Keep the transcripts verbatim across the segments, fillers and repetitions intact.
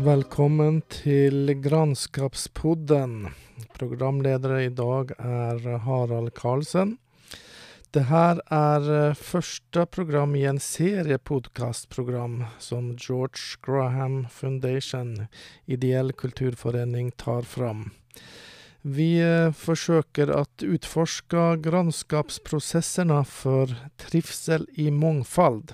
Välkommen till Grannskapspodden. Programledare idag är Harald Karlsen. Det här är första program i en serie podcastprogram som George Graham Foundation, ideell kulturförening, tar fram. Vi försöker att utforska grannskapsprocesserna för trivsel i mångfald.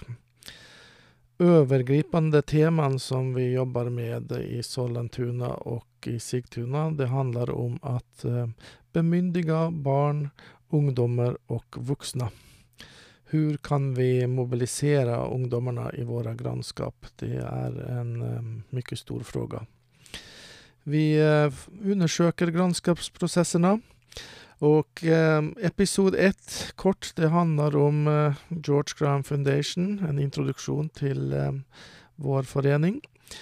Övergripande teman som vi jobbar med i Sollentuna och i Sigtuna, det handlar om att bemyndiga barn, ungdomar och vuxna. Hur kan vi mobilisera ungdomarna i våra grannskap? Det är en mycket stor fråga. Vi undersöker grannskapsprocesserna. Och eh, episod ett, kort, det handlar om eh, George Graham Foundation, en introduktion till eh, vår förening.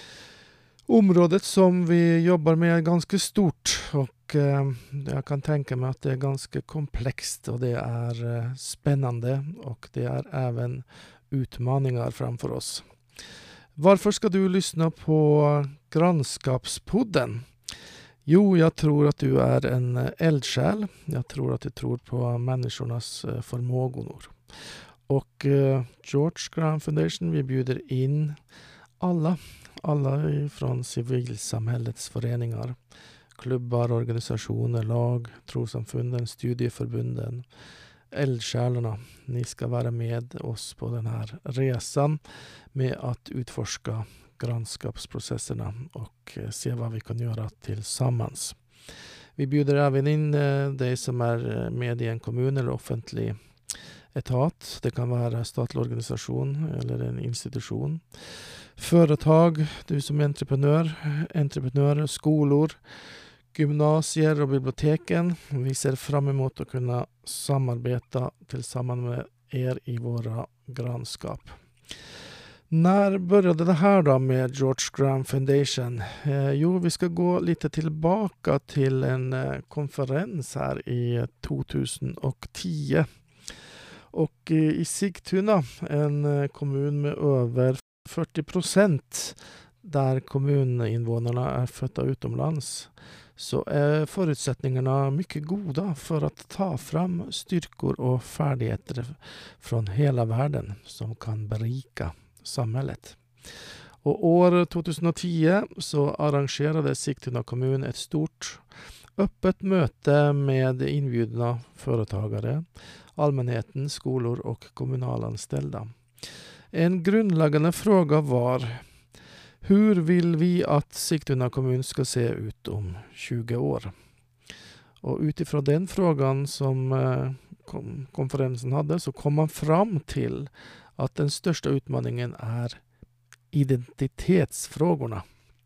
Området som vi jobbar med är ganska stort och eh, jag kan tänka mig att det är ganska komplext och det är eh, spännande och det är även utmaningar framför oss. Varför ska du lyssna på Grannskapspodden? Jo, jag tror att du är en eldsjäl. Jag tror att du tror på människornas förmågor. Och eh, George Graham Foundation, vi bjuder in alla, alla från civilsamhällets föreningar, klubbar, organisationer, lag, trossamfunden, studieförbunden, eldsjälarna. Ni ska vara med oss på den här resan med att utforska grannskapsprocesserna och se vad vi kan göra tillsammans. Vi bjuder även in dig som är med i en kommun eller offentlig etat. Det kan vara statlig organisation eller en institution. Företag, du som är entreprenör, entreprenörer, skolor, gymnasier och biblioteken. Vi ser fram emot att kunna samarbeta tillsammans med er i våra grannskap. När började det här då med George Graham Foundation? Eh, jo, vi ska gå lite tillbaka till en eh, konferens här i tjugohundratio. Och eh, i Sigtuna, en eh, kommun med över fyrtio procent där kommuninvånarna är födda utomlands, så är förutsättningarna mycket goda för att ta fram styrkor och färdigheter från hela världen som kan berika samhället. Och år tjugohundratio så arrangerade Sigtuna kommun ett stort öppet möte med inbjudna företagare, allmänheten, skolor och kommunalanställda. En grundläggande fråga var: hur vill vi att Sigtuna kommun ska se ut om tjugo år? Och utifrån den frågan som eh, kom, konferensen hade så kom man fram till att den största utmaningen är identitetsfrågorna.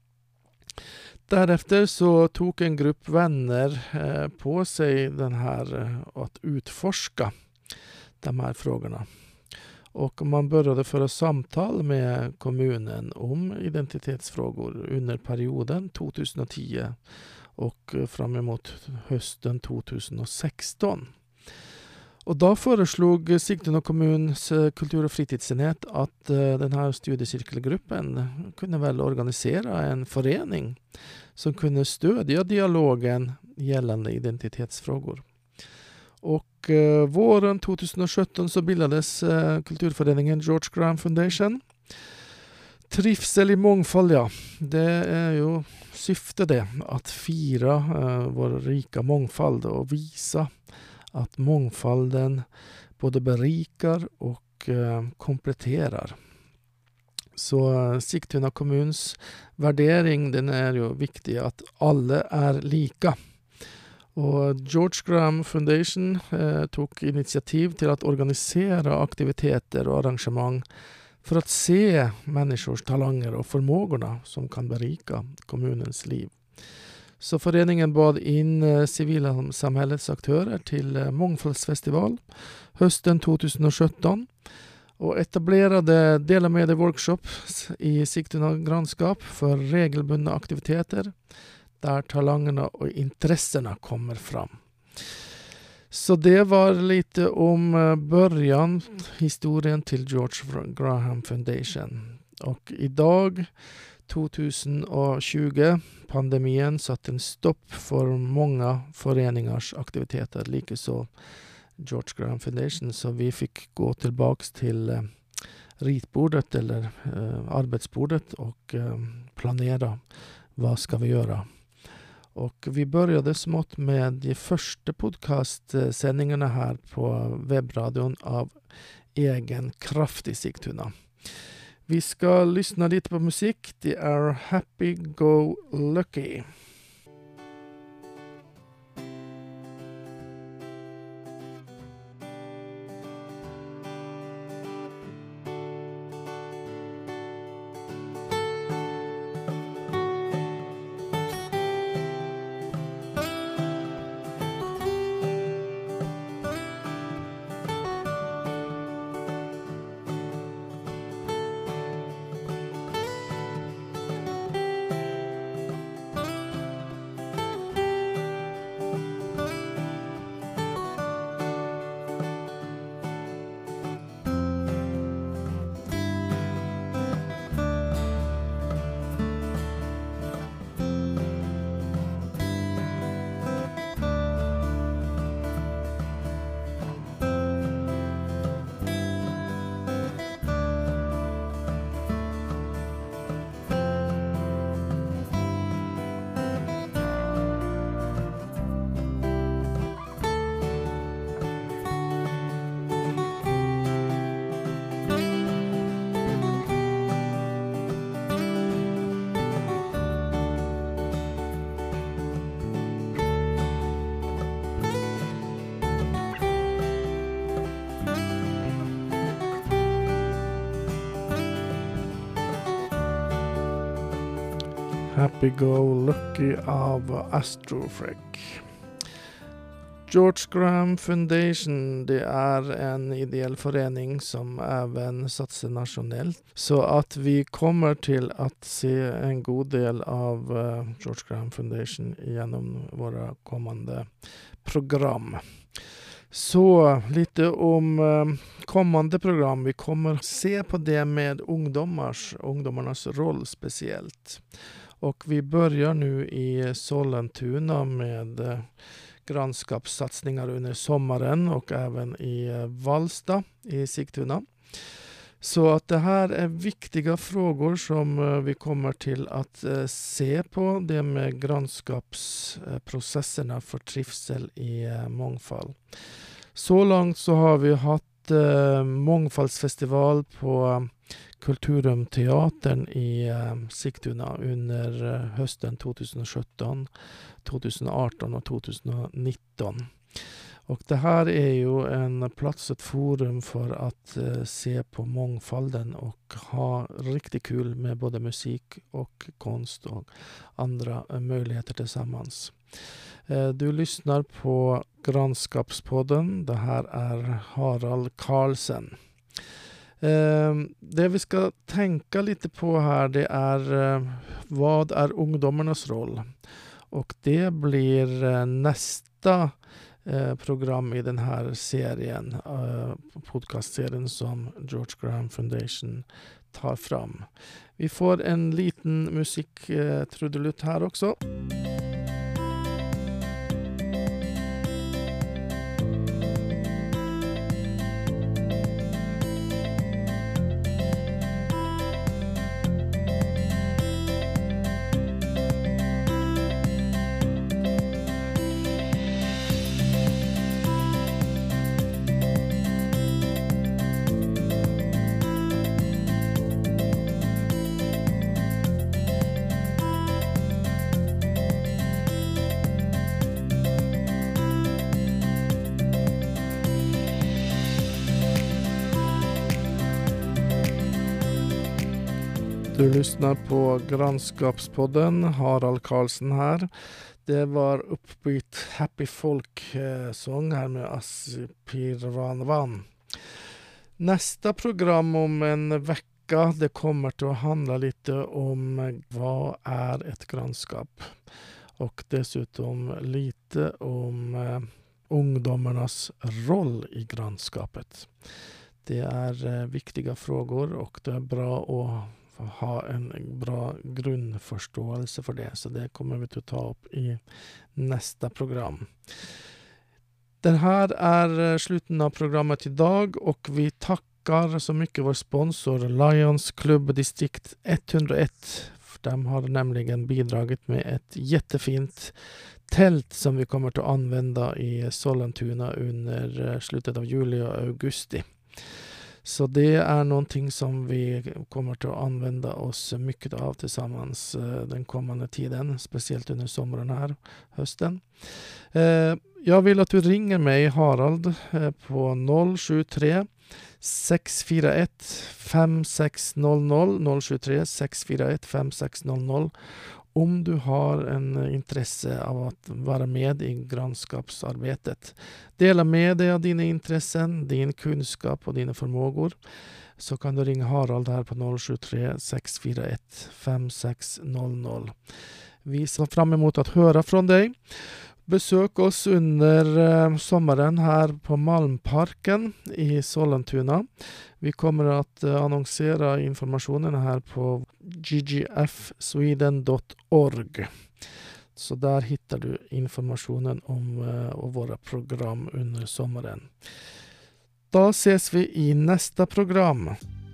Därefter så tog en grupp vänner eh, på sig den här eh, att utforska de här frågorna. Och man började föra samtal med kommunen om identitetsfrågor under perioden tjugohundratio och fram emot hösten tjugohundrasexton. Och då föreslog Sigtuna kommuns kultur- och fritidsenhet att den här studiecirkelgruppen kunde väl organisera en förening som kunde stödja dialogen gällande identitetsfrågor. Och eh, våren tjugosjutton så bildades eh, kulturföreningen George Graham Foundation. Trivsel i mångfald, ja. Det är ju syftet det, att fira eh, vår rika mångfald och visa att mångfalden både berikar och eh, kompletterar. Så eh, Sigtuna kommuns värdering, den är ju viktig, att alla är lika. Och George Graham Foundation eh, tog initiativ till att organisera aktiviteter och arrangemang för att se människors talanger och förmågorna som kan berika kommunens liv. Så föreningen bad in eh, civilsamhällets aktörer till eh, mångfaldsfestival hösten tjugosjutton och etablerade dela med workshops i Sigtuna grannskap för regelbundna aktiviteter där talangerna och intressena kommer fram. Så det var lite om början, historien till George Graham Foundation. Och idag tjugo, pandemien, satte en stopp för många föreningars aktiviteter, likaså George Graham Foundation, så vi fick gå tillbaks till eh, ritbordet eller eh, arbetsbordet och eh, planera vad ska vi göra. Och vi började smått med de första podcastsändningarna här på webbradion av egen kraft i Sigtuna. Vi ska lyssna lite på musik. Det är Happy Go Lucky. Happy Go Lucky av Astrofreak. George Graham Foundation, det är en ideell förening som även satsar nationellt. Så att vi kommer till att se en god del av uh, George Graham Foundation genom våra kommande program. Så lite om uh, kommande program. Vi kommer se på det med ungdomars, ungdomarnas roll speciellt. Och vi börjar nu i Sollentuna med eh, grannskapssatsningar under sommaren och även i eh, Vallsta i Sigtuna. Så att det här är viktiga frågor som eh, vi kommer till att eh, se på, det med grannskapsprocesserna för trivsel i eh, mångfald. Så långt så har vi haft eh, mångfaldsfestival på Kulturum Teatern i eh, Sigtuna under eh, hösten tjugosjutton, tjugoarton och tjugonitton. Och det här är ju en plats, ett forum för att eh, se på mångfalden och ha riktigt kul med både musik och konst och andra eh, möjligheter tillsammans. Eh, du lyssnar på Grannskapspodden. Det här är Harald Karlsen. Eh, det vi ska tänka lite på här, det är eh, vad är ungdomarnas roll? Och det blir eh, nästa eh, program i den här serien, eh, podcastserien som George Graham Foundation tar fram. Vi får en liten musik eh, trudelutt här också. Du lyssnar på Grannskapspodden, Harald Karlsen här. Det var uppbytt Happy Folk-sång här med Asipirvanvan. Nästa program om en vecka, det kommer att handla lite om vad är ett grannskap. Och dessutom lite om eh, ungdomarnas roll i grannskapet. Det är eh, viktiga frågor och det är bra att ha en bra grunnforståelse for det, så det kommer vi til å ta opp i neste program. Den her er slutten av programmet i dag, og vi takkar så mye vår sponsor Lions Club Distrikt ett hundre ett. De har nämligen bidragit med ett jättefint tält som vi kommer til å använda i Sollentuna under slutet av juli og augusti. Så det är någonting som vi kommer til å använda oss mycket av tillsammans den kommande tiden, speciellt under sommaren här, hösten. Eh, jag vill att du ringer mig, Harald, eh, på noll sju tre sex fyra ett fem sex noll noll, noll sju tre sex fyra ett fem sex noll noll, om du har en intresse av att vara med i grannskapsarbetet. Dela med dig av dina intressen, din kunskap och dina förmågor. Så kan du ringa Harald här på noll sju tre sex fyra ett fem sex noll noll. Vi ser fram emot att höra från dig. Besök oss under eh, sommaren här på Malmparken i Sollentuna. Vi kommer att eh, annonsera informationen här på g g f sweden dot org. Så där hittar du informationen om eh, och våra program under sommaren. Då ses vi i nästa program.